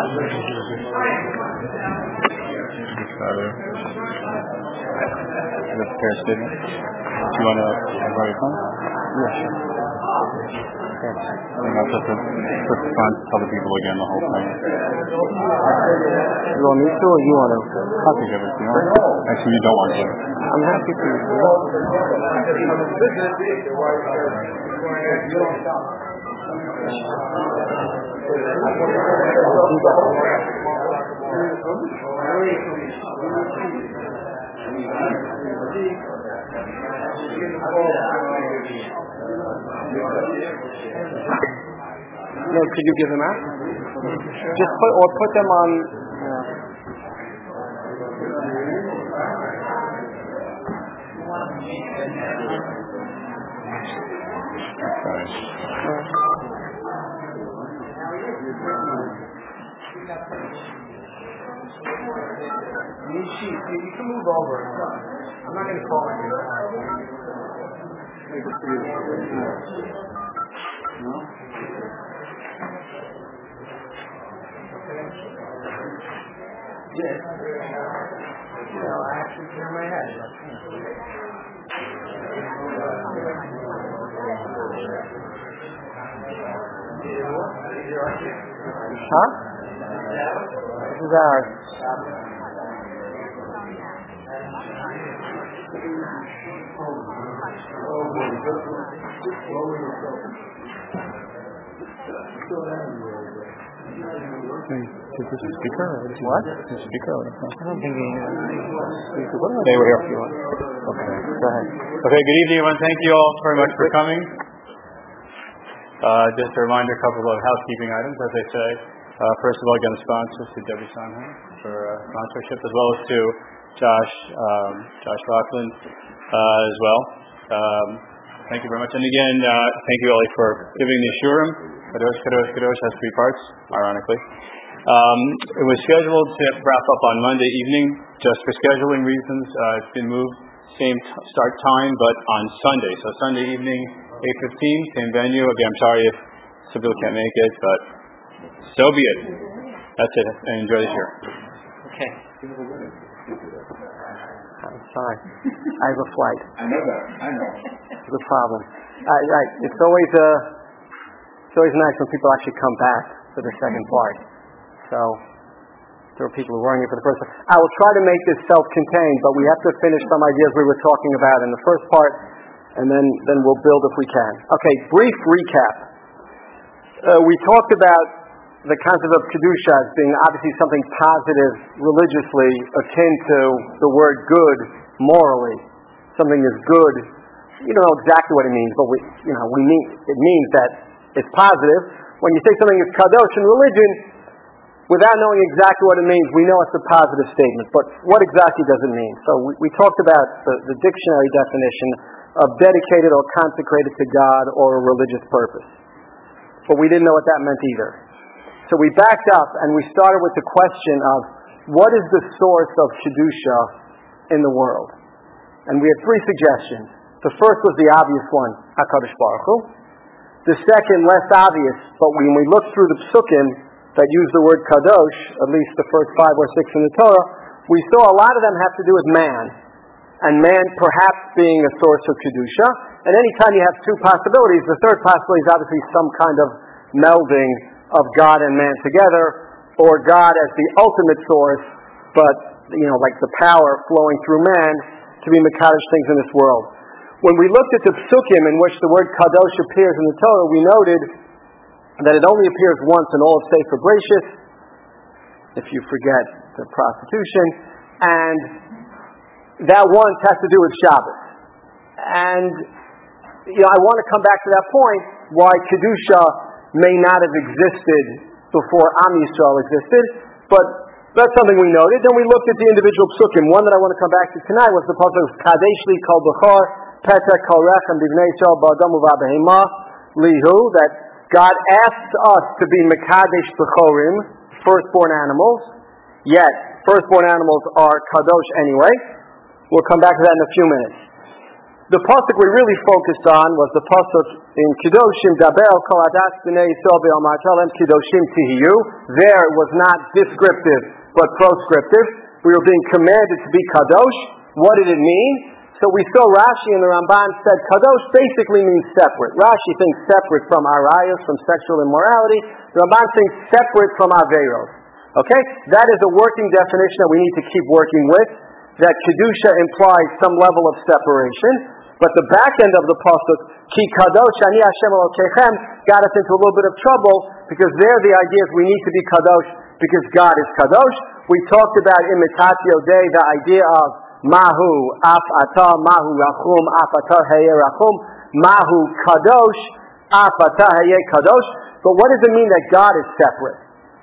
The prayer statement. Do you want to write it down? Yeah, sure. And I'll just tell the people again the whole thing. You want me to, or you want to? I'll take everything. Actually, you don't want to. I'm happy to. No, could you give them out? Just put them on. You can move over. I'm not going to call it. Yes. I actually clear my head. Huh? This is ours. Is this a speaker? What? Is this a speaker? I don't think he is. They were here. Okay, go ahead. Okay, good evening, everyone. Thank you all very much for coming. Just a reminder, a couple of housekeeping items, as I say. First of all, again, sponsors to Debbie Sondheim for sponsorship, as well as to Josh Rockland as well. Thank you very much. And again, thank you, Eli, for giving the Shurim. Kadosh has three parts, ironically. It was scheduled to wrap up on Monday evening. Just for scheduling reasons, it's been moved, same start time, but on Sunday. So Sunday evening, 8:15, same venue. Again, I'm sorry if some people can't make it, but so be it. That's it. And enjoy the year. Okay. I'm sorry. I have a flight. I know that. I know. It's a problem. It's always nice when people actually come back for the second part. So there are people who are wearing it for the first time. I will try to make this self-contained, but we have to finish some ideas we were talking about in the first part, and then we'll build if we can. Okay, brief recap. We talked about the concept of Kedusha as being obviously something positive religiously, akin to the word good morally. Something is good. You don't know exactly what it means, but it means that it's positive. When you say something is kadosh in religion, without knowing exactly what it means, we know it's a positive statement. But what exactly does it mean? So we talked about the dictionary definition of dedicated or consecrated to God or a religious purpose. But we didn't know what that meant either. So we backed up and we started with the question of what is the source of Kedusha in the world? And we had three suggestions. The first was the obvious one, HaKadosh Baruch Hu. The second, less obvious, but when we look through the psukim that use the word kadosh, at least the first 5 or 6 in the Torah, we saw a lot of them have to do with man, and man perhaps being a source of Kedusha. And anytime you have two possibilities, the third possibility is obviously some kind of melding of God and man together, or God as the ultimate source, but like the power flowing through man to be Mekadosh things in this world. When we looked at the psukim in which the word kadosh appears in the Torah, we noted that it only appears once in all of Sefer Bereshis, if you forget the prostitution, and that once has to do with Shabbos. And I want to come back to that point, why Kedusha may not have existed before Am Yisrael existed, but that's something we noted. Then we looked at the individual psukim. One that I want to come back to tonight was the pasuk of Kadesh li kol bechor Petek kol rechem b'bnei Yisrael ba'adam u'ba'behema lihu, that God asks us to be Mekadesh Bechorim, firstborn animals, yet firstborn animals are Kadosh anyway. We'll come back to that in a few minutes. The pasuk we really focused on was the pasuk in Kedoshim Daber Kol Adas B'nei Yisrael B'Yom Ha'Shalem Kedoshim Tihiyu. There it was not descriptive but proscriptive. We were being commanded to be kadosh. What did it mean? So we saw Rashi and the Ramban said kadosh basically means separate. Rashi thinks separate from arayos, from sexual immorality. The Ramban thinks separate from averos. Okay, that is a working definition that we need to keep working with. That kedusha implies some level of separation. But the back end of the pasuk, Ki Kadosh Ani Hashem Elokechem, got us into a little bit of trouble because there the idea is we need to be Kadosh because God is Kadosh. We talked about imitatio Dei, the idea of Mahu Af Atah, Mahu Rachum, Af Atah Heye Rachum, Mahu Kadosh, Af Atah Heye Kadosh. But what does it mean that God is separate?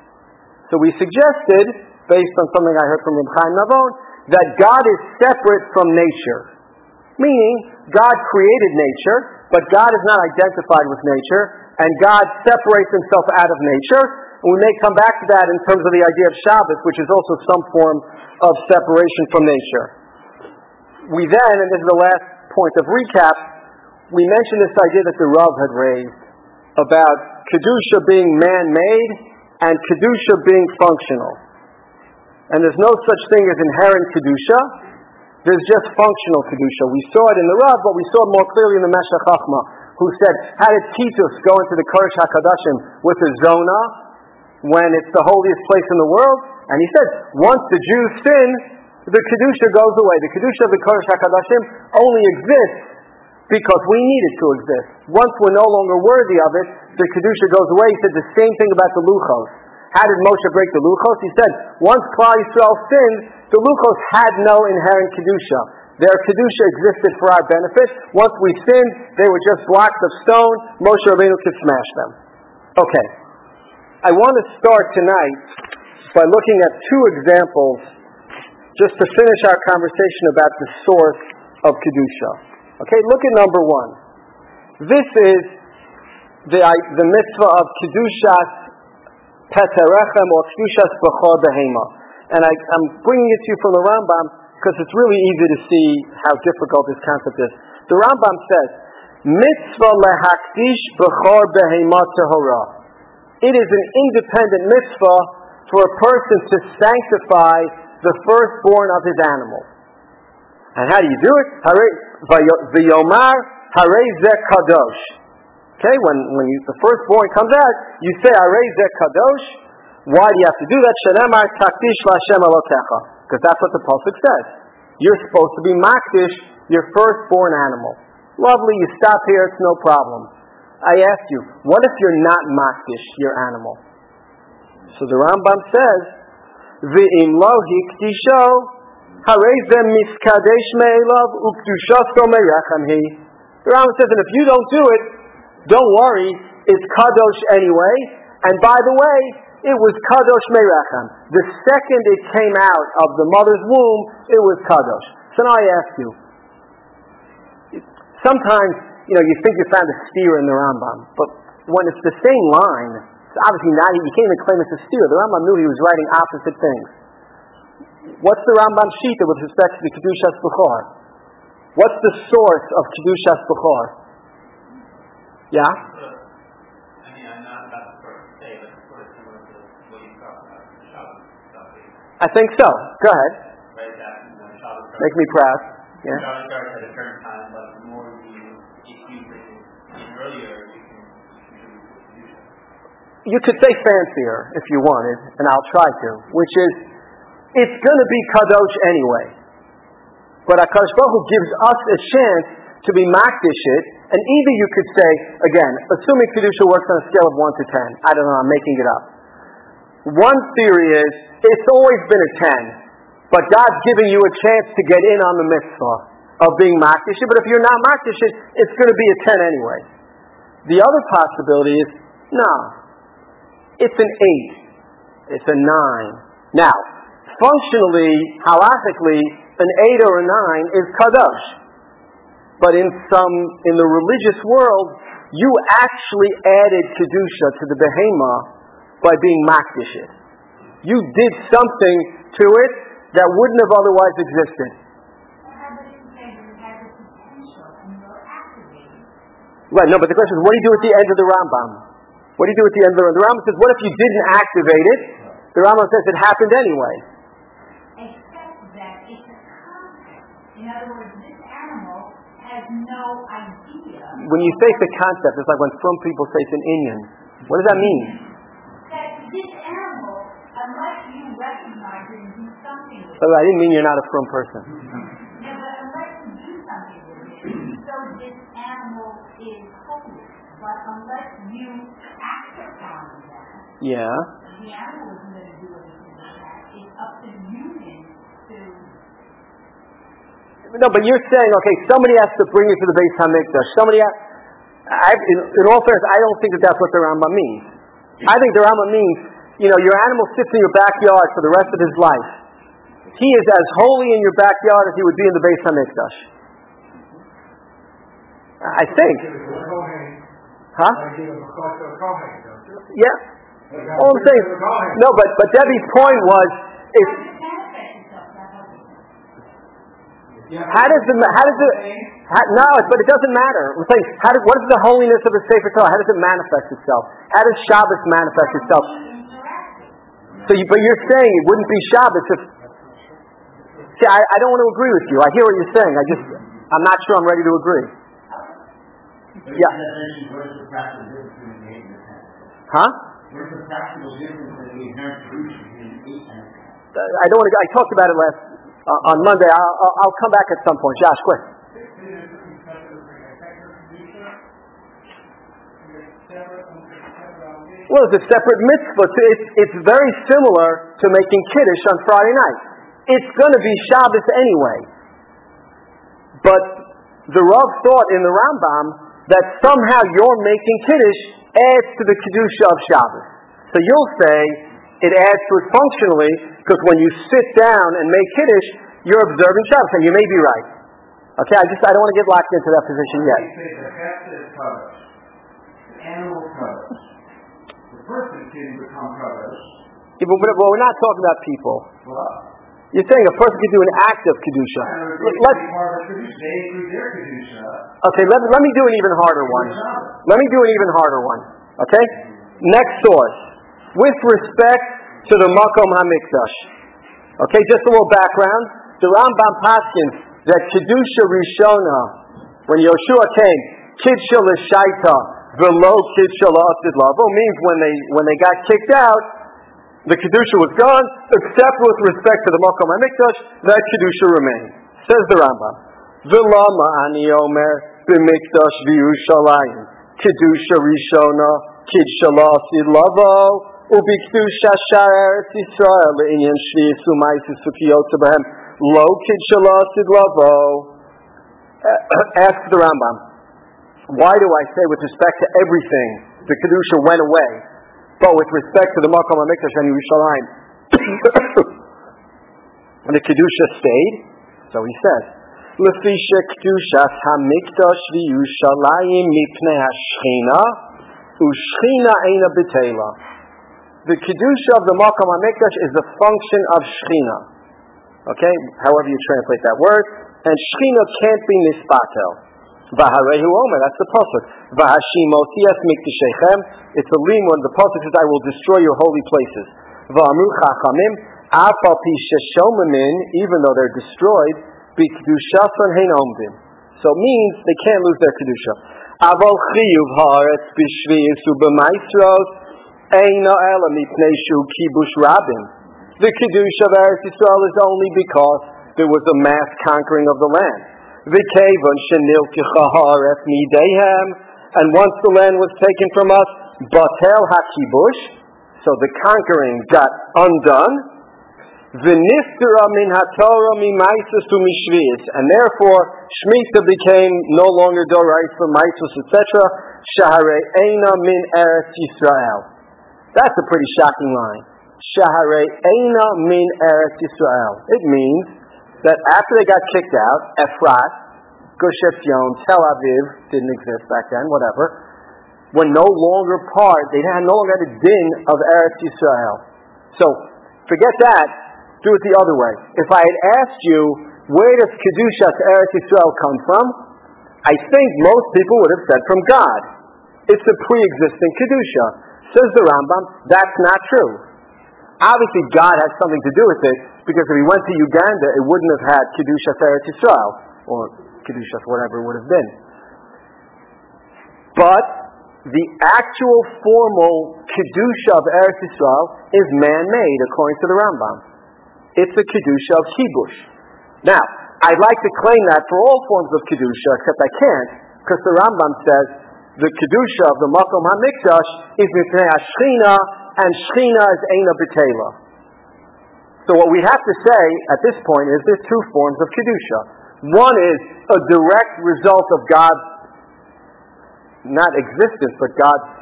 So we suggested, based on something I heard from Reb Chaim Navon, that God is separate from nature. Meaning, God created nature, but God is not identified with nature, and God separates himself out of nature. And we may come back to that in terms of the idea of Shabbos, which is also some form of separation from nature. We then, and this is the last point of recap, we mentioned this idea that the Rav had raised about Kedusha being man-made and Kedusha being functional. And there's no such thing as inherent Kedusha. There's just functional Kedusha. We saw it in the Rav, but we saw it more clearly in the Meshech Chochmah, who said, how did Titus go into the Kodesh HaKadoshim with a Zonah when it's the holiest place in the world? And he said, once the Jews sin, the Kedusha goes away. The Kedusha of the Kodesh HaKadoshim only exists because we need it to exist. Once we're no longer worthy of it, the Kedusha goes away. He said the same thing about the Luchos. How did Moshe break the Luchos? He said, once Klal Yisrael sinned, the Luchos had no inherent Kedusha. Their Kedusha existed for our benefit. Once we sinned, they were just blocks of stone. Moshe Rabbeinu could smash them. Okay. I want to start tonight by looking at two examples just to finish our conversation about the source of Kedusha. Okay, look at number one. This is the mitzvah of Kedushas Peterechem or Kedushas Bechor Behema. And I'm bringing it to you from the Rambam because it's really easy to see how difficult this concept is. The Rambam says, Mitzvah lehakdish bechor behema tehora. It is an independent mitzvah for a person to sanctify the firstborn of his animal. And how do you do it? V'yomar harei zeh kadosh. Okay, when the firstborn comes out, you say harei zeh kadosh. Why do you have to do that? Shenemar takdish l'Hashem Elokecha. Because that's what the pasuk says. You're supposed to be makdish your firstborn animal. Lovely, you stop here, it's no problem. I ask you, what if you're not makdish your animal? So the Rambam says, V'im lo hikdisho, harei zeh miskadesh me'elav ukdushasto me'rechem hi. The Rambam says, and if you don't do it, don't worry, it's kadosh anyway. And by the way, it was kadosh me'rechem. The second it came out of the mother's womb, it was kadosh. So now I ask you, sometimes, you think you found a steer in the Rambam, but when it's the same line, it's obviously not, you can't even claim it's a steer. The Rambam knew he was writing opposite things. What's the Rambam Shita with respect to the Kedushas Bechor? What's the source of Kedushas Bechor? Yeah? I think so. Go ahead. Make me proud. Yeah. Shabbos starts at a certain time, but the more you use it earlier, you can use it. You could say fancier if you wanted, and I'll try to, which is, it's going to be kadosh anyway. But HaKadosh Baruch Hu gives us a chance to be makdish it, and either you could say, again, assuming Kedusha works on a scale of 1 to 10, I don't know, I'm making it up. One theory is, it's always been a 10, but God's giving you a chance to get in on the mitzvah of being makdish it, but if you're not makdish it, it's going to be a 10 anyway. The other possibility is, no, it's an 8, it's a 9. Now, functionally, halachically, an 8 or a 9 is kadosh. But in the religious world, you actually added kedusha to the behema by being makdish it. You did something to it that wouldn't have otherwise existed. Right, no, but the question is, what do you do at the end of the Rambam? What do you do at the end of the Rambam? The Rambam says, what if you didn't activate it? The Rambam says it happened anyway. Except that it's a concept. In other words, this animal has no idea. When you say it's a concept, it's like when some people say it's an Inyan. What does that mean? That this animal, unless you recognize it and do something with it. I didn't mean you're not a frum person. Yeah, but unless you do something with it, so this animal is holy. But unless you act upon that, Yeah. the animal isn't going to do anything with that. It's up to the human to... No, but you're saying, okay, somebody has to bring it to the Beis HaMikdash. In all fairness, I don't think that that's what the Rambam means. I think the Rambam means, your animal sits in your backyard for the rest of his life. He is as holy in your backyard as he would be in the Beis HaMikdash. I think. Huh? Yeah. All I'm saying, no, but Debbie's point was, how does it? No, but it doesn't matter. I'm saying, what is the holiness of the Sefer Torah? How does it manifest itself? How does Shabbos manifest itself? But you're saying it wouldn't be Shabbos if. See, I don't want to agree with you. I hear what you're saying. I'm not sure I'm ready to agree. Yeah. Huh? Where's the practical difference in the inherent solution in 8 and 10? I don't want to. I talked about it on Monday. I'll come back at some point. Josh, quick. Well, it's a separate mitzvah. It's very similar to making kiddush on Friday night. It's going to be Shabbos anyway. But the Rav thought in the Rambam that somehow your making kiddush adds to the kedusha of Shabbos. So you'll say it adds to it functionally because when you sit down and make kiddush, you're observing Shabbos, and you may be right. Okay, I don't want to get locked into that position yet. Animal colors. The person can become colors. Yeah, but we're not talking about people. Well, you're saying a person can do an act of kedusha. Okay, let me do an even harder one. Okay, next source. With respect to the Makom HaMikdash. Okay, just a little background. The Rambam paskins that kedusha rishona, when Yoshua came, kidsha l'shaita, v'lo kidsha la'asid lavo, means when they got kicked out, the kedusha was gone, except with respect to the Makom HaMikdash, that kedusha remained. Says the Rambam, v'lama ani omer b'mikdash v'yushalayim, kedusha rishona, kidsha la'asid lavo, u'b'kedusha shar Eretz Yisrael le'inyan shvius u'maisis u'kiyot b'hem, lo kidsha la'asid lavo. Ask the Rambam, why do I say with respect to everything the kedusha went away, but with respect to the Makom HaMikdash and Yerushalayim, and the kedusha stayed? So he says, Lefisha kedushas HaMikdash v'Yerushalayim mipnei hashchina u'shchina eina b'teila. The kedusha of the Makom HaMikdash is a function of shchina. Okay, however you translate that word, and shchina can't be nispatel. V'harehu omer, that's the pasuk. V'hashimotiyas mikdashechem, it's a limud. The pasuk says, I will destroy your holy places. V'amru chachamim, afal pi sheshomamin, even though they're destroyed, b'kedushason hein omdim. So it means they can't lose their kedusha. Aval chiyuv haaretz b'shviyus u'b'maisros, eina ela mipnei shu kibush rabim. The kedusha of Eretz Yisrael is only because there was a mass conquering of the land. V'kevon shenilkicha haaretz mideihem, and once the land was taken from us, batel hakibush, so the conquering got undone. V'niftera min haTorah mimaisus u'mishviyus, and therefore Shemitah became no longer doraisa, maisus, etc. Shaharei eina min Eretz Yisrael. That's a pretty shocking line. Shaharei eina min Eretz Yisrael. It means that after they got kicked out, Efrat, Gush Etzion, Tel Aviv didn't exist back then, whatever, were no longer part, they had no longer the din of Eretz Yisrael. So, forget that, do it the other way. If I had asked you, where does Kedushas Eretz Yisrael come from? I think most people would have said from God. It's a pre-existing Kedusha. Says the Rambam, that's not true. Obviously God has something to do with it, because if he went to Uganda, it wouldn't have had Kedushas Eretz Yisrael, or Kedushas whatever it would have been. But the actual formal Kedusha of Eretz Yisrael is man-made, according to the Rambam. It's a Kedusha of Kibush. Now, I'd like to claim that for all forms of Kedusha, except I can't, because the Rambam says the Kedusha of the Makom HaMikdash is Mipnei HaShechina, and Shechina is Eina B'Tela. So what we have to say at this point is there's two forms of Kedusha. One is a direct result of God's, not existence, but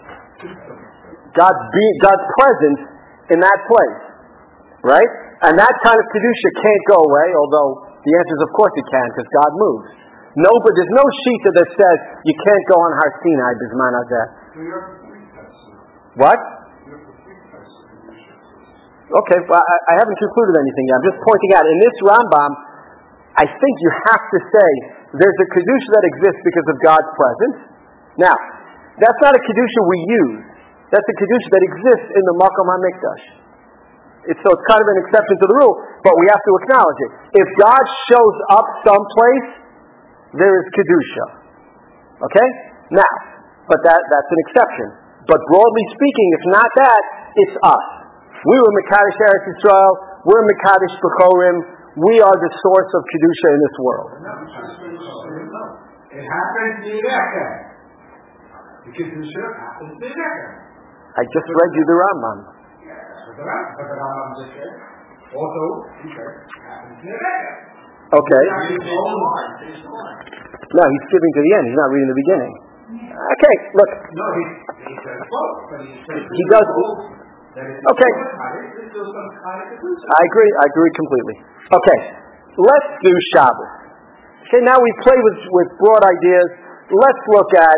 God's presence in that place. Right? And that kind of Kedusha can't go away, although the answer is of course it can, because God moves. No, but there's no shita that says you can't go on Har Sinai Bisman Hazeh. What? Okay, well, I haven't concluded anything yet. I'm just pointing out, in this Rambam, I think you have to say there's a Kedusha that exists because of God's presence. Now, that's not a Kedusha we use. That's a Kedusha that exists in the Makom HaMikdash. So it's kind of an exception to the rule, but we have to acknowledge it. If God shows up someplace, there is Kedusha. Okay? Now, but that's an exception. But broadly speaking, if not that, it's us. We were Mekadosh Eretz Yisrael, we're Mekadosh B'chorim, we are the source of Kedusha in this world. It happens in Rechem. The Kedusha happens in Rechem. I just read you the Rambam. But the Rambam just said, also, happens in Rechem. Okay. No, he's skipping to the end. He's not reading the beginning. Okay, look. No, he says both, but he does. Okay. I agree completely. Okay, let's do Shabbos. Okay, now we play with broad ideas. Let's look at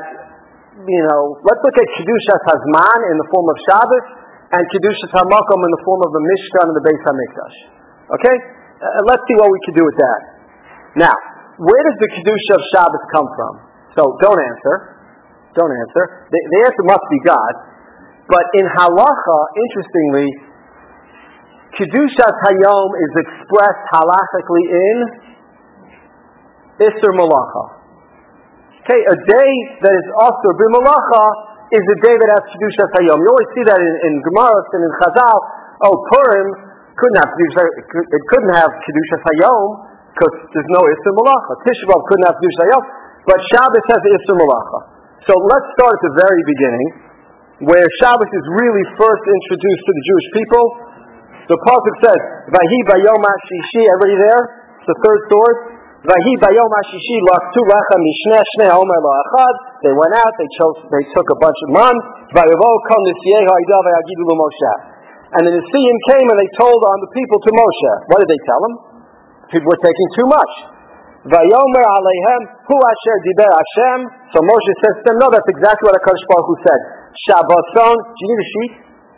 Kedushas Hazman in the form of Shabbos, and Kedushas HaMakom in the form of the Mishkan and the Beis HaMikdash. Okay? Let's see what we can do with that. Now, where does the Kedusha of Shabbos come from? So, don't answer. The answer must be God. But in Halacha, interestingly, Kedushas Hayom is expressed halachically in Isser Malacha. Okay, a day that is Asur B'Malacha is a day that has Kedushas Hayom. You always see that in Gemaras and in Chazal. Purim it couldn't have Kedushas Hayom because there's no Isser Malacha. Tisha B'Av couldn't have Kedushas Hayom, but Shabbos has Isser Malacha. So let's start at the very beginning, where Shabbos is really first introduced to the Jewish people. The pasuk says, "Vahi bayom hashishi." Everybody there? It's the third source. "Vahi bayom hashishi laktu lechem mishneh shnei omer la'achad." They went out. They took a bunch of man. Vayavo kol nisiyeh ha'ida vayagidu l'Moshe. And the Nesiim came and they told on the people to Moshe. What did they tell him? People were taking too much. Vayomer aleihem hu asher diber Hashem. So Moshe says to them, no, that's exactly what HaKadosh Baruch Hu said. Shabbaton. Do you need a sheet?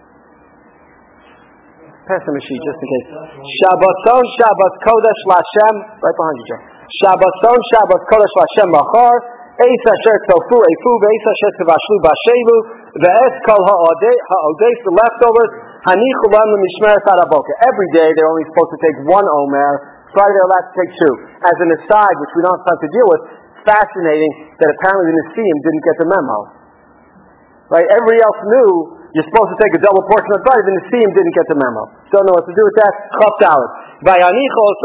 Pass him a sheet just in case. Shabbaton Shabbat Kodesh Lashem. Right behind you, Joe. Shabbaton Shabbat Kodesh Lashem Machar. Eis asher tofu efu ve'eis asher tevashlu b'ashelu ve'es kol ha'odeis the leftovers hanichu lam l'mishmeres haraboka. Every day they're only supposed to take one omer. Friday they're allowed to take two. As an aside, which we don't have time to deal with, fascinating that apparently the Nesiim didn't get the memo. Right? Everybody else knew you're supposed to take a double portion of Friday. The Nesiim didn't get the memo. Don't know what to do with that. Chaf Dalet. They left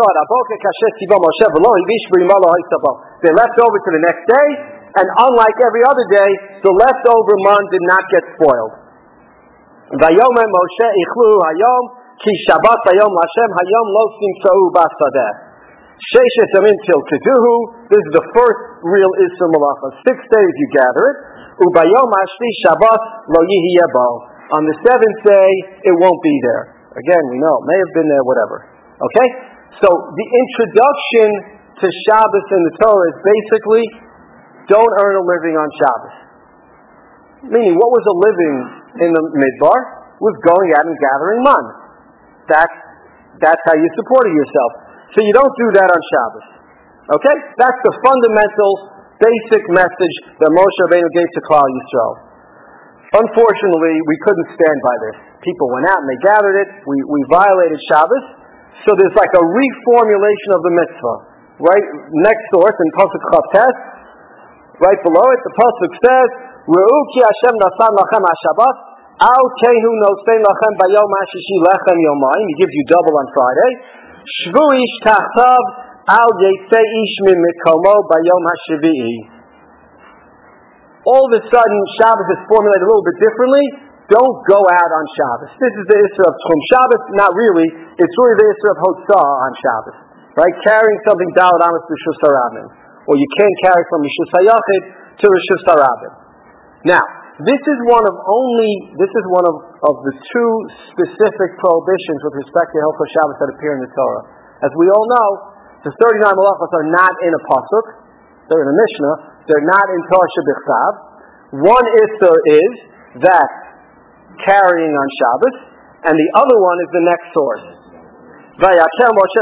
over to the next day, and unlike every other day, the leftover man did not get spoiled. Vayomer Moshe ichlu hayom ki Shabbat hayom Hashem hayom lo simtzau basadeh. Sheishes yamin til keduhu. This is the first real Isser Malacha. 6 days you gather it. Ubayom hashvi Shabbat lo yihi yebo. On the 7th day, it won't be there. Again, we know, it may have been there, whatever. Okay? So, the introduction to Shabbos in the Torah is basically, don't earn a living on Shabbos. Meaning, what was a living in the Midbar? Was going out and gathering man. That's how you supported yourself. So you don't do that on Shabbos. Okay? That's the fundamental basic message that Moshe Rabbeinu gave to Klal Yisrael. Unfortunately, we couldn't stand by this. People went out and they gathered it. We violated Shabbos. So there's like a reformulation of the mitzvah. Right? Next source in Pasuk Chavtes, right below it, the Pasuk says, Re'u ki Hashem nasan lachem ha-Shabbat, al kehu nosein lachem bayom ha-shishi lechem yomayim. He gives you double on Friday. Shvu ish tachtav al yetzei ish min mikomo bayom ha-Shvi'i. All of a sudden, Shabbos is formulated a little bit differently. Don't go out on Shabbos. This is the Isra of Tchum Shabbos. Not really. It's really the Isra of Hotzah on Shabbos. Right? Carrying something Daled Amos to Rishus HaRabim. Or you can't carry from Rishus HaYachid to Rishus HaRabim. Now, this is one of the two specific prohibitions with respect to Hilchos Shabbos that appear in the Torah. As we all know, the 39 malachos are not in a pasuk; they're in a Mishnah. They're not in Torah Shebichsav. One Isser is that carrying on Shabbos, and the other one is the next source. 6 days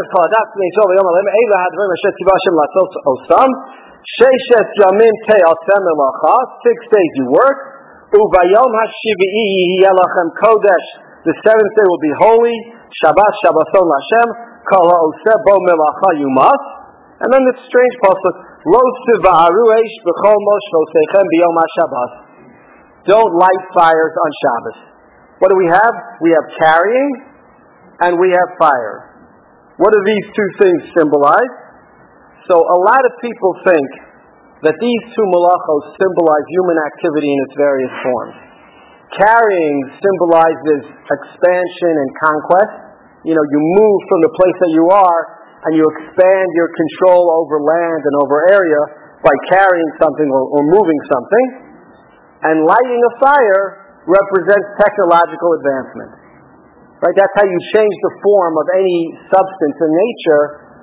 you work. The seventh day will be holy. Shabbat Shabbaton Lashem. Kol ha'oseh bo melacha you must. And then this strange pasuk. Don't light fires on Shabbos. What do we have? We have carrying and we have fire. What do these two things symbolize? So a lot of people think that these two malachos symbolize human activity in its various forms. Carrying symbolizes expansion and conquest. You move from the place that you are and you expand your control over land and over area by carrying something or moving something. And lighting a fire represents technological advancement. Right? That's how you change the form of any substance in nature.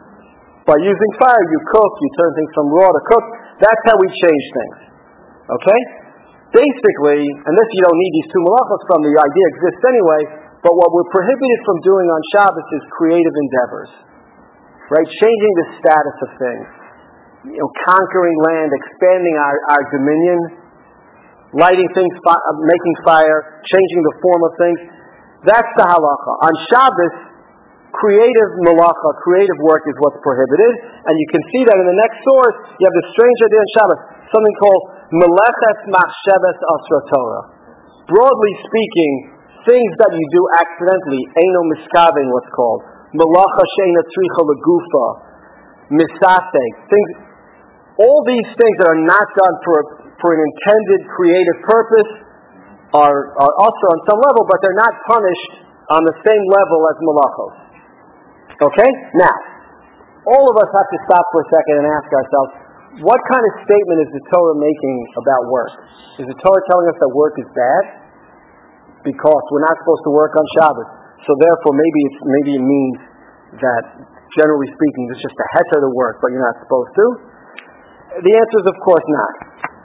By using fire, you cook, you turn things from raw to cooked. That's how we change things. Okay? Basically, and this you don't need these two malachos from, the idea exists anyway, but what we're prohibited from doing on Shabbos is creative endeavors. Right? Changing the status of things. Conquering land, expanding our dominion, lighting things, making fire, changing the form of things. That's the halacha. On Shabbos, creative malacha, creative work is what's prohibited, and you can see that in the next source. You have this strange idea on Shabbos, something called melechet machsheves asra Torah. Broadly speaking, things that you do accidentally, eino miskavin, what's called. Malacha she'ena tzricha legufa, misasek, things. All these things that are not done for an intended creative purpose are also on some level, but they're not punished on the same level as malachos. Okay? Now, all of us have to stop for a second and ask ourselves, what kind of statement is the Torah making about work? Is the Torah telling us that work is bad? Because we're not supposed to work on Shabbos. So therefore, maybe it means that, generally speaking, it's just a heter to work, but you're not supposed to. The answer is, of course, not.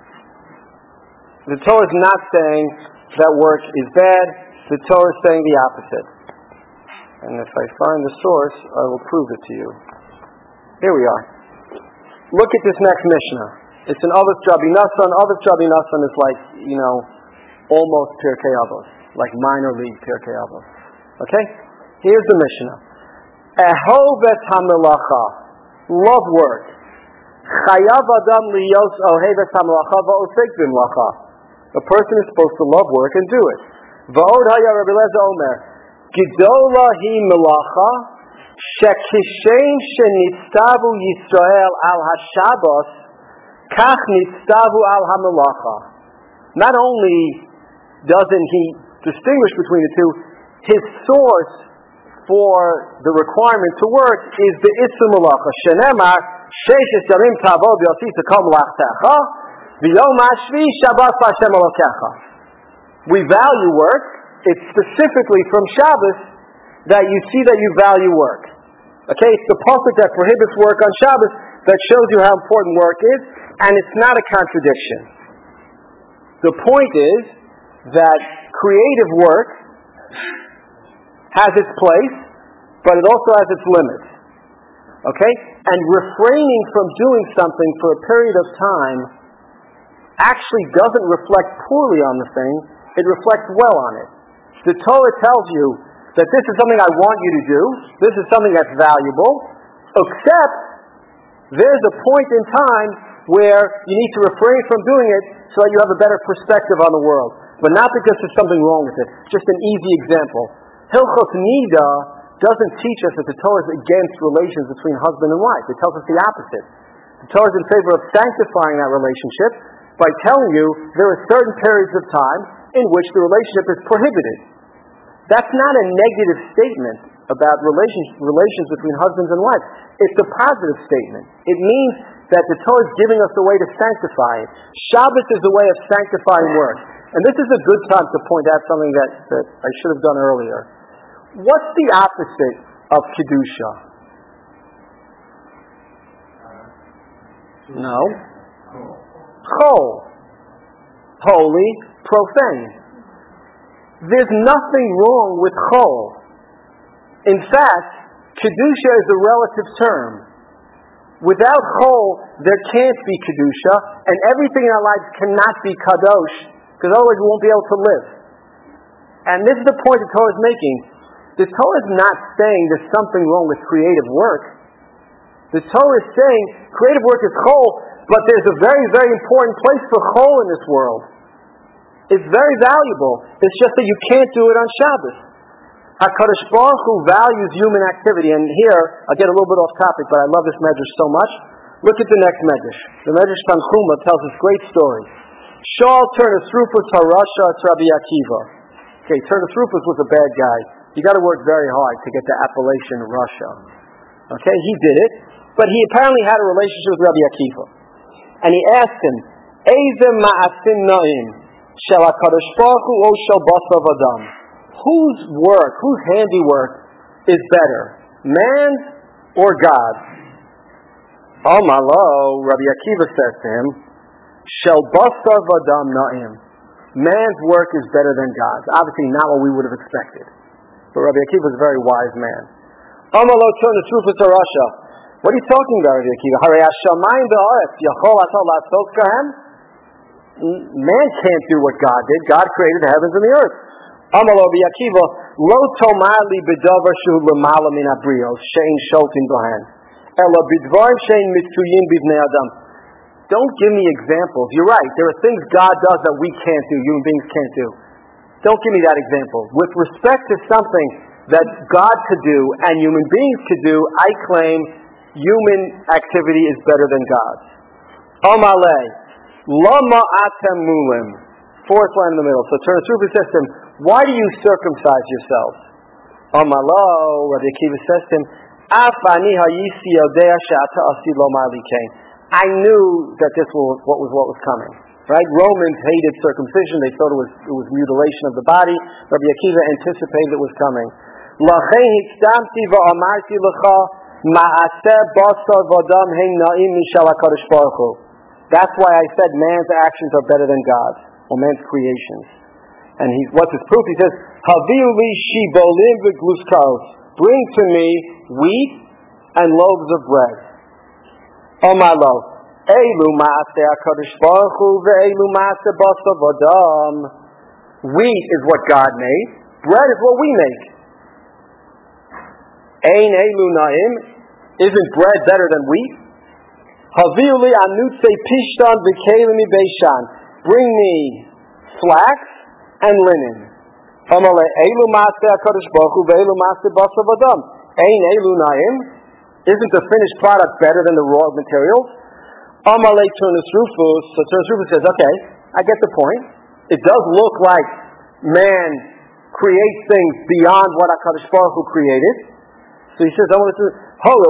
The Torah is not saying that work is bad. The Torah is saying the opposite. And if I find the source, I will prove it to you. Here we are. Look at this next Mishnah. It's an Avos Rabbi Nassan. Avos Rabbi Nassan is like, almost Pirkei Avos, like minor league Pirkei Avos. Okay? Here's the Mishnah. Ehovet hamelacha. Love work. Chayav adam liyos ohevet hamelacha va'osek b'melacha. A person is supposed to love work and do it. Va'od haya Rabbi Eliezer Omer. Gidola hi melacha shekishem shenitztavu Yisrael al hashabbos kach nitztavu al hamelacha. Not only doesn't he distinguish between the two, his source for the requirement to work is the Isser Malacha. Shenemar, Sheishes Yamim Tavod Yosita Kol Malachtecha, V'yom HaShvi Shabbat L'Hashem Elokecha. We value work. It's specifically from Shabbos that you see that you value work. Okay, it's the pasuk that prohibits work on Shabbos that shows you how important work is, and it's not a contradiction. The point is that creative work has its place, but it also has its limits. Okay? And refraining from doing something for a period of time actually doesn't reflect poorly on the thing, it reflects well on it. The Torah tells you that this is something I want you to do, this is something that's valuable, except there's a point in time where you need to refrain from doing it so that you have a better perspective on the world. But not because there's something wrong with it. Just an easy example. Hilchos Nida doesn't teach us that the Torah is against relations between husband and wife. It tells us the opposite. The Torah is in favor of sanctifying that relationship by telling you there are certain periods of time in which the relationship is prohibited. That's not a negative statement about relations between husbands and wives. It's a positive statement. It means that the Torah is giving us a way to sanctify it. Shabbos is a way of sanctifying work. And this is a good time to point out something that I should have done earlier. What's the opposite of Kedusha? No. Chol. Holy, profane. There's nothing wrong with Chol. In fact, Kedusha is a relative term. Without Chol, there can't be Kedusha, and everything in our lives cannot be Kadosh, because otherwise we won't be able to live. And this is the point the Torah is making. The Torah is not saying there's something wrong with creative work. The Torah is saying creative work is Chol, but there's a very, very important place for Chol in this world. It's very valuable. It's just that you can't do it on Shabbos. HaKadosh Baruch Hu values human activity, and here, I'll get a little bit off topic, but I love this medrash so much. Look at the next medrash. The medrash Tanchuma tells this great story. Shaul Turnus Rufus Harasha Rabbi Akiva. Okay, Turnus Rufus was a bad guy. You got to work very hard to get the appellation Rasha. Okay, he did it, but he apparently had a relationship with Rabbi Akiva. And he asked him, Eize ma'asim na'im, shel HaKadosh Baruch Hu o shel basav adam? Whose work, whose handiwork is better, man's or God's? Oh my lo, Rabbi Akiva says to him, shel basav adam na'im. Man's work is better than God's. Obviously not what we would have expected. But Rabbi Akiva is a very wise man. What are you talking about, Rabbi Akiva? Man can't do what God did. God created the heavens and the earth. Rabbi Akiva, lo tomali bedavar shu lemala min abrios shein sholtin bohan ela bidvarim shein mitzuyim bivnei adam. Don't give me examples. You're right. There are things God does that we can't do, human beings can't do. Don't give me that example. With respect to something that God could do and human beings could do, I claim human activity is better than God's. Amalei, lama atem mulim. Fourth line in the middle. So Turnus Rufus says to him, why do you circumcise yourself? Amalo, Rabbi Akiva says to him, Afani hayisi yodea she'ata asi lo ma'alikein. I knew that this was what was coming. Right? Romans hated circumcision. They thought it was mutilation of the body. Rabbi Akiva anticipated it was coming. Lachein hikstamti va'amarti lecha ma'aseh basar v'adam hein na'im mishal HaKadosh Baruch Hu. That's why I said man's actions are better than God's, or man's creations. And what's his proof? He says, Haviu li shibolim v'gluskos. Bring to me wheat and loaves of bread. Omalo. Eilu ma'aseh HaKadosh Baruch Hu ve'eilu ma'aseh basar v'adam. Wheat is what God made. Bread is what we make. Ein eilu na'im. Isn't bread better than wheat? Haviu li anutze pishtan v'kelim mibeishan. Bring me flax and linen. Amale eilu ma'aseh HaKadosh Baruch Hu ve'eilu ma'aseh basar v'adam. Ein eilu na'im. Isn't the finished product better than the raw materials? Amale Turnus Rufus. So Turnus Rufus says, okay, I get the point. It does look like man creates things beyond what HaKadosh Baruch Hu created. So he says, I want to do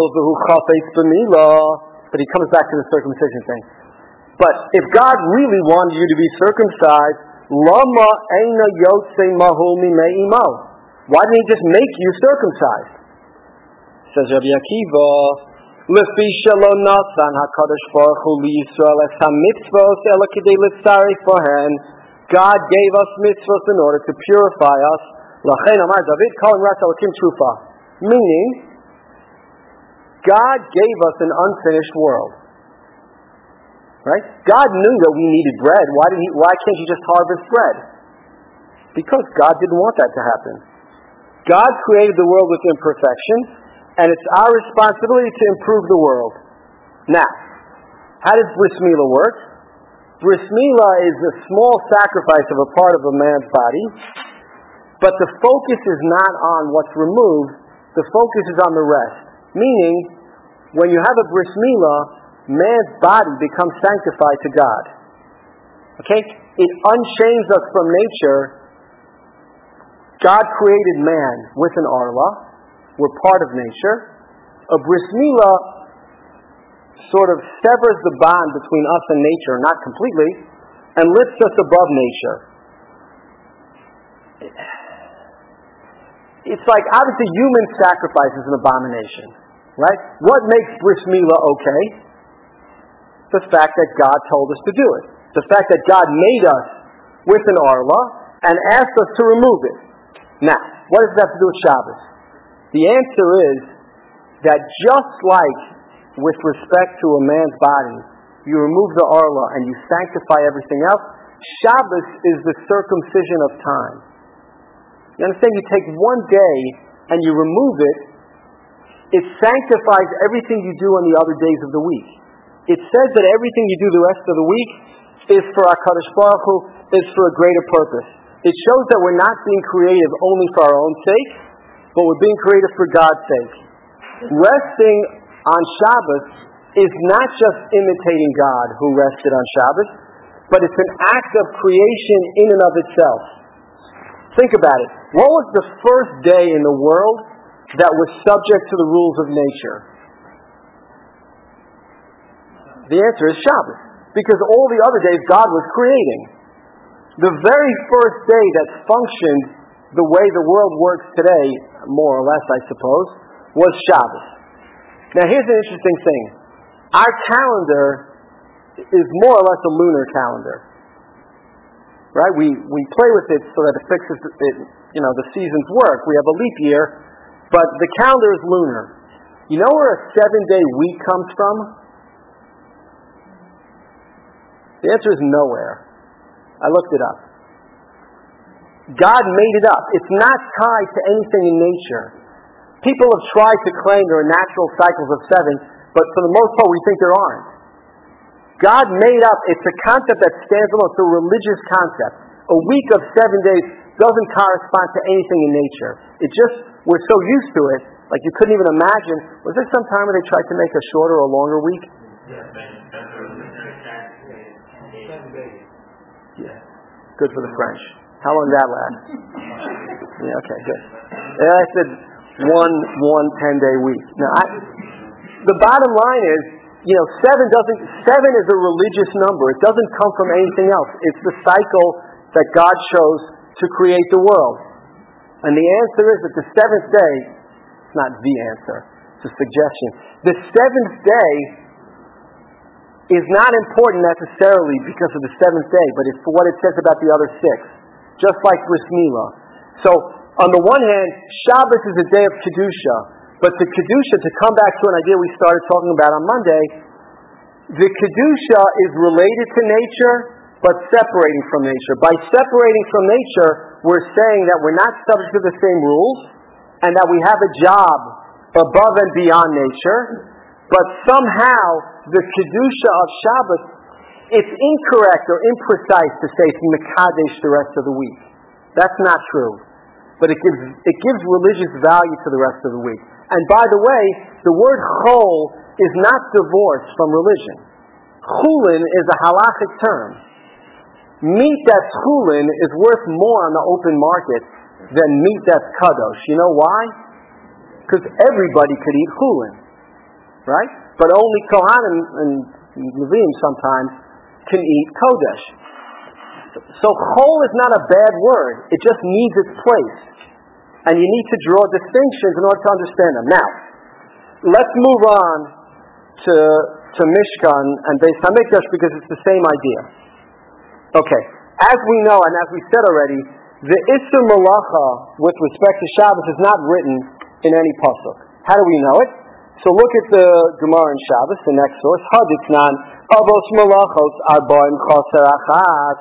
but he comes back to the circumcision thing. But if God really wanted you to be circumcised, lama eina yotze mahul mimei imo. Why didn't he just make you circumcised? Says Rabbi Akiva, Lefi shelo nasan HaKadosh Baruch Hu liYisrael es ha-mitzvos ela kidei litzarek bohen. God gave us mitzvos in order to purify us. Lachein amar David kol imras elokim trufa. Meaning, God gave us an unfinished world. Right? God knew that we needed bread. Why can't you just harvest bread? Because God didn't want that to happen. God created the world with imperfections, and it's our responsibility to improve the world. Now, how does Bris Milah work? Bris Milah is a small sacrifice of a part of a man's body, but the focus is not on what's removed, the focus is on the rest. Meaning, when you have a Bris Milah, man's body becomes sanctified to God. Okay? It unchains us from nature. God created man with an arla. We're part of nature. A Bris Milah sort of severs the bond between us and nature, not completely, and lifts us above nature. It's like, obviously, human sacrifice is an abomination, right? What makes Bris Milah okay? The fact that God told us to do it. The fact that God made us with an arla and asked us to remove it. Now, what does that have to do with Shabbos? The answer is that just like with respect to a man's body, you remove the arla and you sanctify everything else, Shabbos is the circumcision of time. You understand? You take one day and you remove it, it sanctifies everything you do on the other days of the week. It says that everything you do the rest of the week is for HaKadosh Baruch Hu, is for a greater purpose. It shows that we're not being creative only for our own sake, but we're being creative for God's sake. Resting on Shabbos is not just imitating God who rested on Shabbos, but it's an act of creation in and of itself. Think about it. What was the first day in the world that was subject to the rules of nature? The answer is Shabbos. Because all the other days God was creating. The very first day that functioned the way the world works today, more or less I suppose, was Shabbos. Now here's an interesting thing. Our calendar is more or less a lunar calendar. Right? We play with it so that it fixes it, the seasons work. We have a leap year, but the calendar is lunar. You know where a 7-day week comes from? The answer is nowhere. I looked it up. God made it up. It's not tied to anything in nature. People have tried to claim there are natural cycles of 7, but for the most part we think there aren't. God made up, it's a concept that stands alone. It's a religious concept. A week of 7 days doesn't correspond to anything in nature. It just, we're so used to it, like you couldn't even imagine. Was there some time when they tried to make a shorter or longer week? Yeah. Good for the French. How long did that last? Yeah, okay, good. It lasted one 10-day week. Now, the bottom line is, 7 is a religious number. It doesn't come from anything else. It's the cycle that God chose to create the world. And the answer is that the 7th day, it's not the answer, it's a suggestion. The 7th day is not important necessarily because of the 7th day, but it's for what it says about the other 6. Just like Bris Milah. So, on the one hand, Shabbos is a day of Kedusha, but the Kedusha, to come back to an idea we started talking about on Monday, the Kedusha is related to nature, but separating from nature. By separating from nature, we're saying that we're not subject to the same rules, and that we have a job above and beyond nature, but somehow the Kedusha of Shabbos, it's incorrect or imprecise to say it's Mekadesh the rest of the week. That's not true. But it gives religious value to the rest of the week. And by the way, the word chol is not divorced from religion. Chulin is a halachic term. Meat that's chulin is worth more on the open market than meat that's kadosh. You know why? Because everybody could eat chulin. Right? But only Kohanim and Levim sometimes can eat kodesh. So chol is not a bad word. It just needs its place. And you need to draw distinctions in order to understand them. Now, let's move on to Mishkan and Beis HaMikdash because it's the same idea. Okay, as we know and as we said already, the Isur Malacha with respect to Shabbos is not written in any pasuk. How do we know it? So look at the Gemara in Shabbos, the next source. Haditnan avos malachos arbaim chaser achat.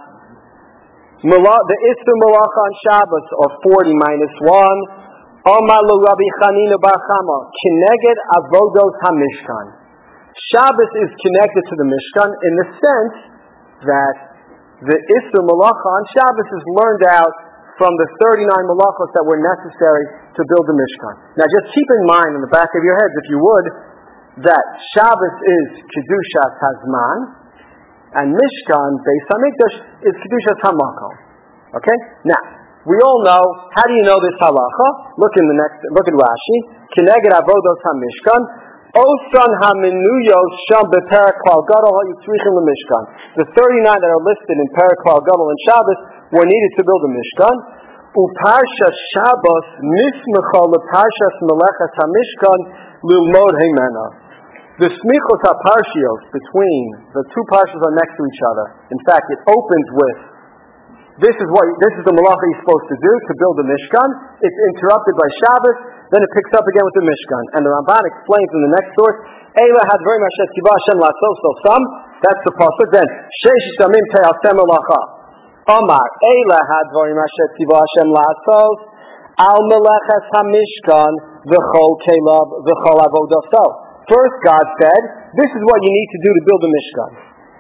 The Isser malacha on Shabbos are 40 minus 1. Amalu Rabbi Chanina bar Chama kineged avodos hamishkan. Shabbos is connected to the Mishkan in the sense that the Isser malacha on Shabbos is learned out from the 39 malachos that were necessary to build the Mishkan. Now just keep in mind in the back of your heads, if you would, that Shabbos is Kedushas Hazman, and Mishkan, Beis HaMikdash, is Kedushas HaMakom. Okay? Now, we all know, how do you know this halacha? Look at Rashi. Kineged avodos HaMishkan, Osan HaMinuyos Sham Be'Perek Klal Gadol HaYitzrichim LeMishkan. The 39 that are listed in Perek Klal Gadol and Shabbos were needed to build a Mishkan. Uparsha Shabbos Nismecha LeParshas Melechas HaMishkan Lilmod Heimena. The Smichos HaParshios between the two parshas are next to each other. In fact, it opens with, this is the malacha you're supposed to do, to build the Mishkan. It's interrupted by Shabbos, then it picks up again with the Mishkan. And the Ramban explains in the next source, Eila had very much as Tivah Hashem Lasos, so some, that's the pasuk. Then, Sheish Shamim Te'asem Malacha. Omar, Eila had very much as Tivah Hashem Lasos, Al Melechas HaMishkan, V'chol Kelav, V'chol Avodaso. First, God said, this is what you need to do to build the Mishkan.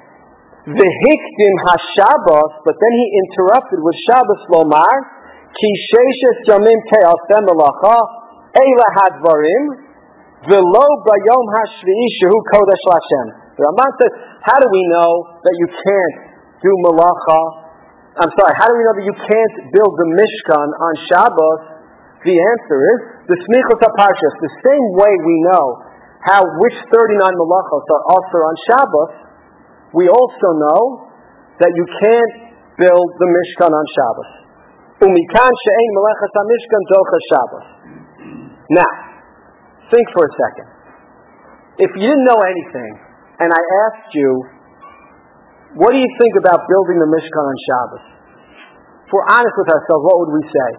V'hikdim HaShabbos, but then he interrupted with Shabbos Lomar, Ki Sheishes Yamim Te'asem Malacha, Eila Hadvarim, V'lo Bayom HaShvi'i Shehu Kodesh LaShem. The Ramban says, how do we know that you can't do Malacha? How do we know that you can't build the Mishkan on Shabbos? The answer is, the Smichos HaParshas, the same way we know how which 39 malachos are also on Shabbos, we also know that you can't build the Mishkan on Shabbos. Umikan she'ein melechas HaMishkan docha Shabbos. Now, think for a second. If you didn't know anything, and I asked you, what do you think about building the Mishkan on Shabbos? If we're honest with ourselves, what would we say?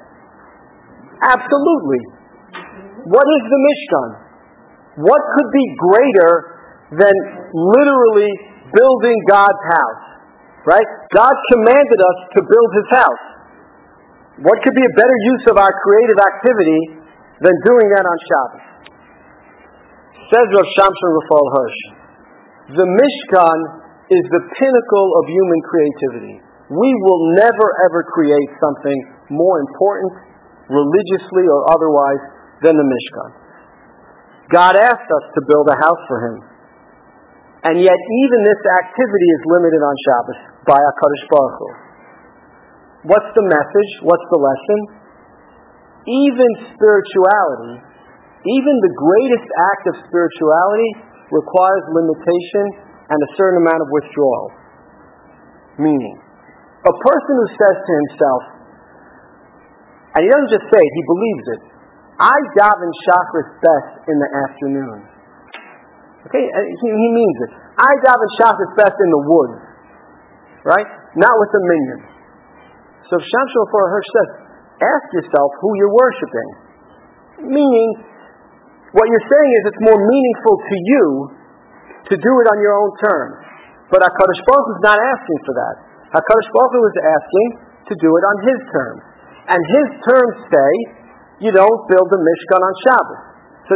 Absolutely. What is the Mishkan? What could be greater than literally building God's house? Right? God commanded us to build His house. What could be a better use of our creative activity than doing that on Shabbos? Says Rav Shamshon Raphael Hirsch, the Mishkan is the pinnacle of human creativity. We will never ever create something more important, religiously or otherwise, than the Mishkan. God asked us to build a house for Him. And yet even this activity is limited on Shabbos by HaKadosh Baruch Hu. What's the message? What's the lesson? Even spirituality, even the greatest act of spirituality requires limitation and a certain amount of withdrawal. Meaning, a person who says to himself, and he doesn't just say it, he believes it, I daven Shachris best in the afternoon. Okay, he means it. I daven Shachris best in the woods. Right? Not with the minion. So Shamshon Raphael Hirsch says, ask yourself who you're worshiping. Meaning, what you're saying is it's more meaningful to you to do it on your own terms. But HaKadosh Baruch Hu is not asking for that. HaKadosh Baruch Hu is asking to do it on His terms. And His terms say, you don't build the Mishkan on Shabbos. So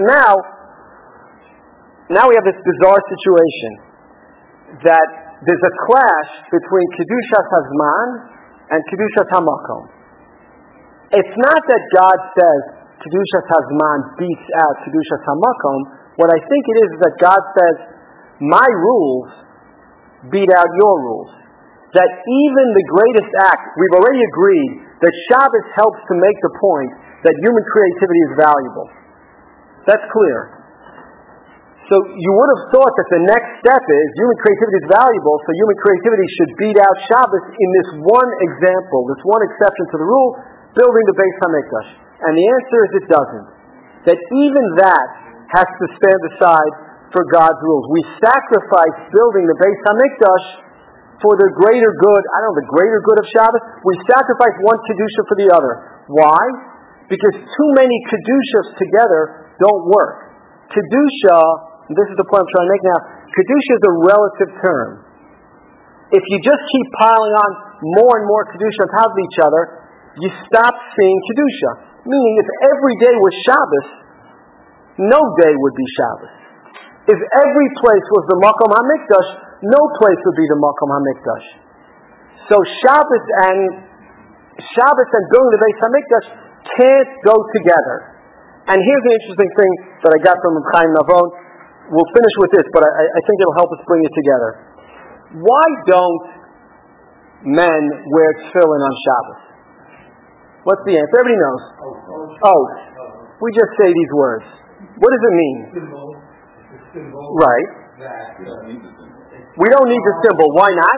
now we have this bizarre situation that there's a clash between Kedushas Hazman and Kedushas HaMakom. It's not that God says Kedushas Hazman beats out Kedushas HaMakom. What I think it is that God says, my rules beat out your rules. That even the greatest act, we've already agreed that Shabbos helps to make the point that human creativity is valuable. That's clear. So you would have thought that the next step is human creativity is valuable, so human creativity should beat out Shabbos in this one example, this one exception to the rule, building the Beis HaMikdash. And the answer is it doesn't. That even that has to stand aside for God's rules. We sacrifice building the Beis HaMikdash for the greater good, the greater good of Shabbos. We sacrifice one Kedusha for the other. Why? Because too many Kedushas together don't work. Kedusha, and this is the point I'm trying to make now, Kedusha is a relative term. If you just keep piling on more and more Kedusha on top of each other, you stop seeing Kedusha. Meaning, if every day was Shabbos, no day would be Shabbos. If every place was the Makom HaMikdash, no place would be the Makom HaMikdash. So Shabbos and building the Beis HaMikdash can't go together. And here's an interesting thing that I got from Chaim Navon. We'll finish with this, but I think it'll help us bring it together. Why don't men wear tefillin on Shabbos? What's the answer? Everybody knows. Oh. We just say these words. What does it mean? Right. We don't need the symbol. Why not?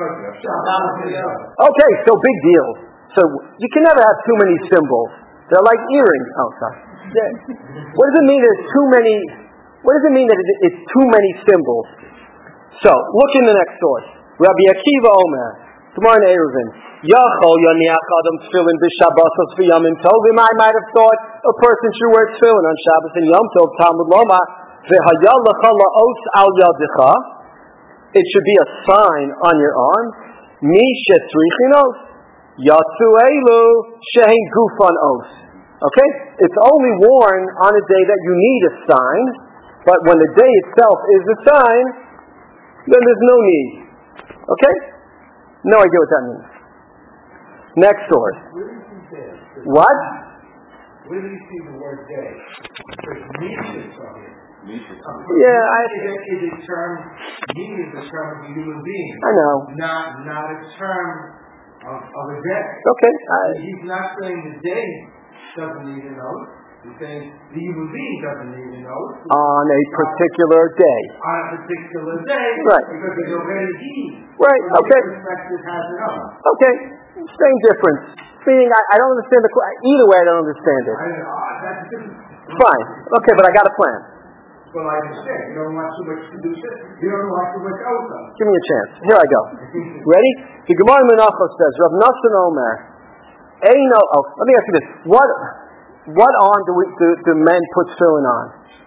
Okay, so big deal. So you can never have too many symbols. They're like earrings. Oh, sorry. What does it mean there's too many? What does it mean that it's too many symbols? So, look in the next source. Rabbi Akiva Omer, Gemara in Eruvin, Yachol yoniach adam tefillin b'Shabbosos v'yamim tovim. I might have thought a person should wear tefillin on Shabbos and Yom Tov. Talmud Loma v'haya lecha la'os al yadicha. It should be a sign on your arm. Mi shetzrichinos yatsu elu shehin gufan os. Okay, it's only worn on a day that you need a sign, but when the day itself is the sign, then there's no need. Okay? No idea what that means. Next source. What? Where do you see the word day? Because Misha from it. Yeah, is a term. He is a term of a human being. I know. Not a term of a day. Okay. He's not saying the day doesn't need a note. He's saying the human being doesn't need a note. On a particular day. On a particular day. Right. Because there's already he. Right. Okay. Perspective has a note. Okay. Same difference. Meaning, I don't understand either way. I don't understand it. That's different. Fine. Okay, but I got a plan. Well, I understand. You don't want too much to do shit. You don't want too much also. Give me a chance. Here I go. Ready? The Gemara Menachos says, Rav Nassan Omer, let me ask you this. What arm do men put tefillin on?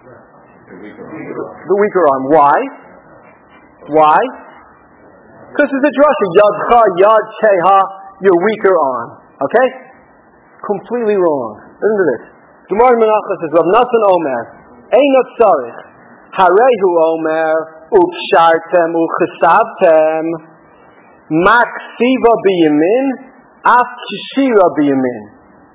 The weaker arm. Why? Because it's a drasha. Yadcha, yad, sheha, your weaker arm. Okay? Completely wrong. Listen to this. Gemara Menachos says, Rav Nassan Omer, Eino tzarich, harehu Omer, ukshartem, uchesabtem, maksiva biyamin, af kshira biyamin.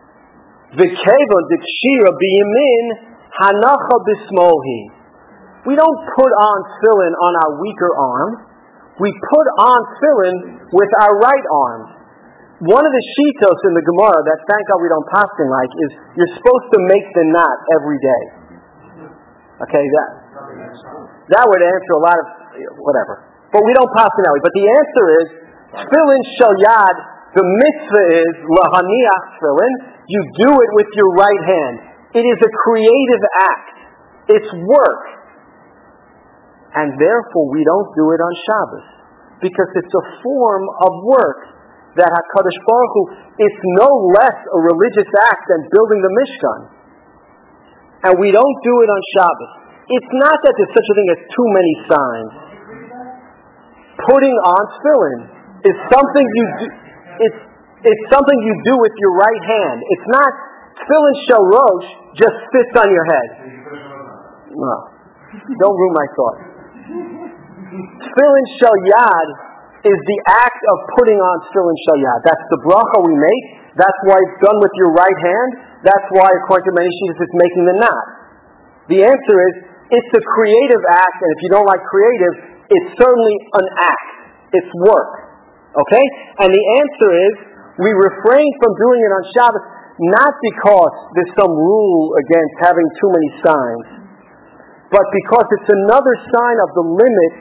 V'kevon dikshira biyamin, hanacha bismohi. We don't put on tefillin on our weaker arm. We put on tefillin with our right arm. One of the shitos in the Gemara that thank God we don't paskin like is you're supposed to make the knot every day. Okay, that would answer a lot of whatever. But we don't paskin that way. But the answer is tefillin shel yad. The mitzvah is lahaniach tefillin. You do it with your right hand. It is a creative act. It's work. And therefore we don't do it on Shabbos. Because it's a form of work that HaKadosh Baruch Hu, it's no less a religious act than building the Mishkan. And we don't do it on Shabbos. It's not that there's such a thing as too many signs. Putting on tefillin is something you do. It's something you do with your right hand. It's not tefillin shel rosh just sits on your head. No, don't ruin my thought. Tefillin shel yad is the act of putting on tefillin shel yad. That's the bracha we make. That's why it's done with your right hand. That's why, according to many shittas, it's making the knot. The answer is, it's a creative act, and if you don't like creative, it's certainly an act. It's work. Okay? And the answer is, we refrain from doing it on Shabbos, not because there's some rule against having too many signs, but because it's another sign of the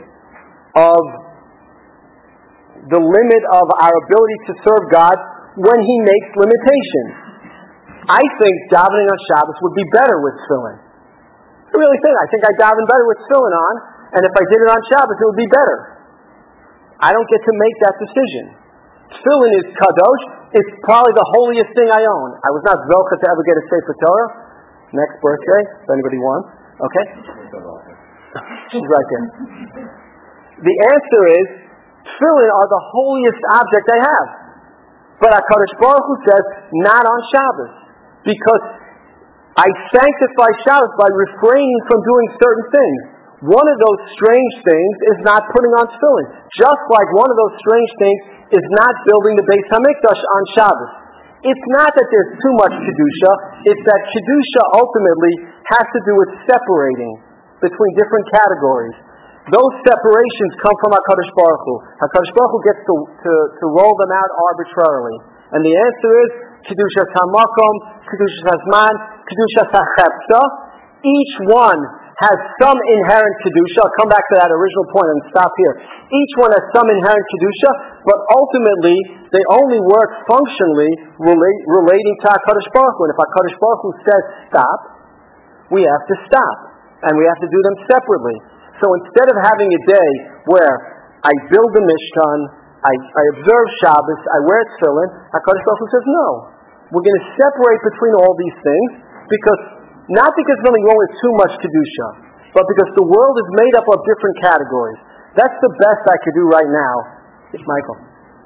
limit of our ability to serve God when He makes limitations. I think davening on Shabbos would be better with tefillin. I really think. I think I daven better with tefillin on, and if I did it on Shabbos, it would be better. I don't get to make that decision. Tefillin is kadosh. It's probably the holiest thing I own. I was not zocheh to ever get a Sefer Torah. Next birthday, if anybody wants. Okay? She's right there. The answer is, tefillin are the holiest object I have. But HaKadosh Baruch Hu says, not on Shabbos. Because I sanctify Shabbos by refraining from doing certain things. One of those strange things is not putting on tefillin. Just like one of those strange things is not building the Beis HaMikdash on Shabbos. It's not that there's too much Kedusha, it's that Kedusha ultimately has to do with separating between different categories. Those separations come from HaKadosh Baruch Hu. HaKadosh Baruch Hu gets to roll them out arbitrarily. And the answer is Kedushas HaMakom, Kedushas HaZman, Kedushas HaChepta. Each one has some inherent Kedusha. I'll come back to that original point and stop here. Each one has some inherent Kedusha, but ultimately they only work functionally relating to HaKadosh Baruch Hu. And if HaKadosh Baruch Hu says stop, we have to stop. And we have to do them separately. So instead of having a day where I build the Mishkan, I observe Shabbos, I wear tefillin, HaKadosh Baruch Hu says no. We're going to separate between all these things not because there's something wrong with too much Kedusha, but because the world is made up of different categories. That's the best I could do right now. It's Michael.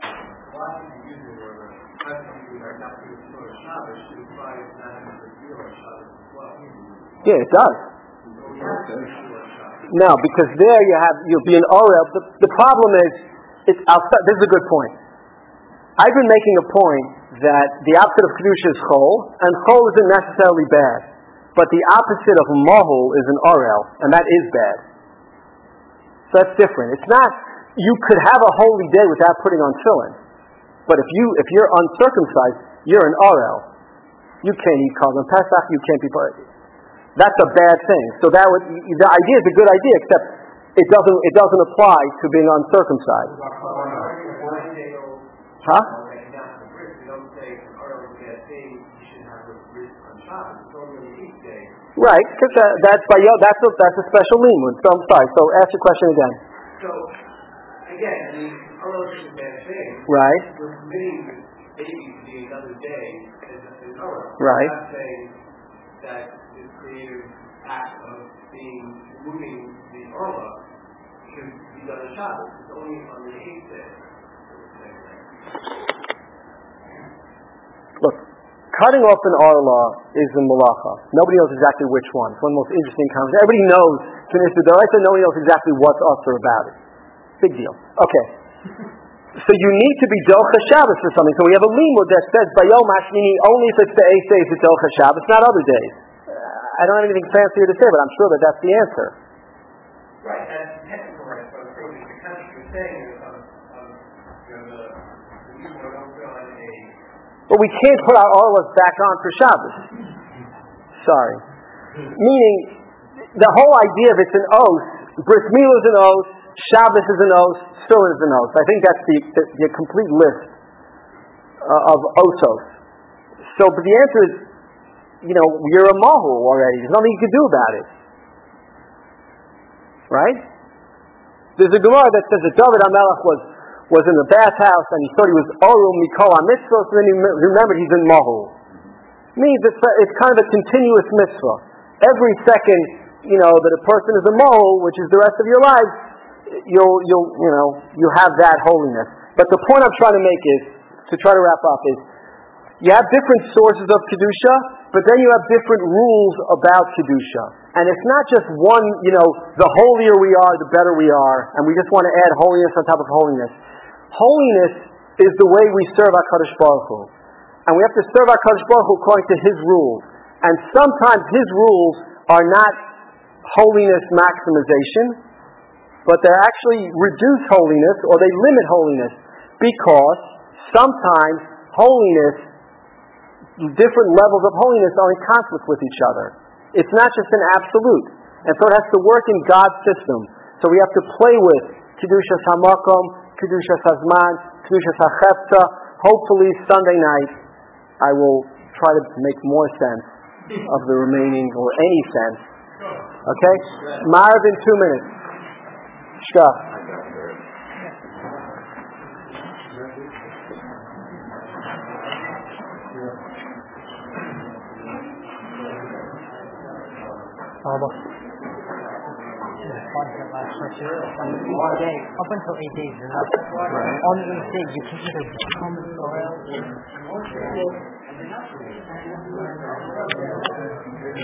Yeah, it does. No, because there you'll be an orel. The problem is, this is a good point. I've been making a point that the opposite of Kedusha is Chol, and Chol isn't necessarily bad. But the opposite of Mahul is an orel, and that is bad. So that's different. It's not, you could have a holy day without putting on tefillin. But if you're uncircumcised, you're an orel. You can't eat Korban Pesach, you can't be part. That's a bad thing. So the idea is a good idea, except it doesn't apply to being uncircumcised. Huh? Right, because that's a special limud. So I'm sorry. So ask your question again. So again, Orel is a bad thing. Right. We're permitting baby to be another day as Orel. Right. I'm not saying that this creative act of removing the Orla should be done on Shabbos. It's only on the 8th day. Look, cutting off an Orla is a malacha. Nobody knows exactly which one. It's one of the most interesting conversations. Everybody knows Knesset D'Oraisa, nobody knows exactly what's usher about it. Big deal. Okay. So you need to be Docha Shabbos for something. So we have a limud that says Bayom Hashmini only if it's the 8th day, if it's Docha Shabbos, not other days. I don't have anything fancier to say, but I'm sure that that's the answer. Right, that's technical right, but the country was saying But we can't put our orlas back on for Shabbos. Sorry. Meaning, the whole idea of it's an oath, Bris Milah is an oath, Shabbos is an oath, Tefillin is an oath. I think that's the complete list of oaths. So, but the answer is, you're a mahul already. There's nothing you can do about it. Right? There's a Gemara that says that David HaMelech was in the bathhouse and he thought he was Orel Mikol HaMitzvot, and then he remembered he's in mahul. Means it's kind of a continuous mitzvah. Every second, that a person is a mahul, which is the rest of your life, you have that holiness. But the point I'm trying to make is, to try to wrap up, is you have different sources of Kedusha, but then you have different rules about Kedusha. And it's not just one, the holier we are, the better we are, and we just want to add holiness on top of holiness. Holiness is the way we serve HaKadosh Baruch Hu. And we have to serve HaKadosh Baruch Hu according to His rules. And sometimes His rules are not holiness maximization, but they actually reduce holiness or they limit holiness, because sometimes holiness, different levels of holiness are in conflict with each other. It's not just an absolute. And so it has to work in God's system. So we have to play with Kedushas HaMakom, Kedushas HaZman, Kedushas HaChepta. Hopefully Sunday night I will try to make more sense of the remaining, or any sense. Okay? Marav in 2 minutes. Shkach. Abba. parts that last for 2 one day, up until 8 days is enough. Right. On the 8th day, you can either become the soil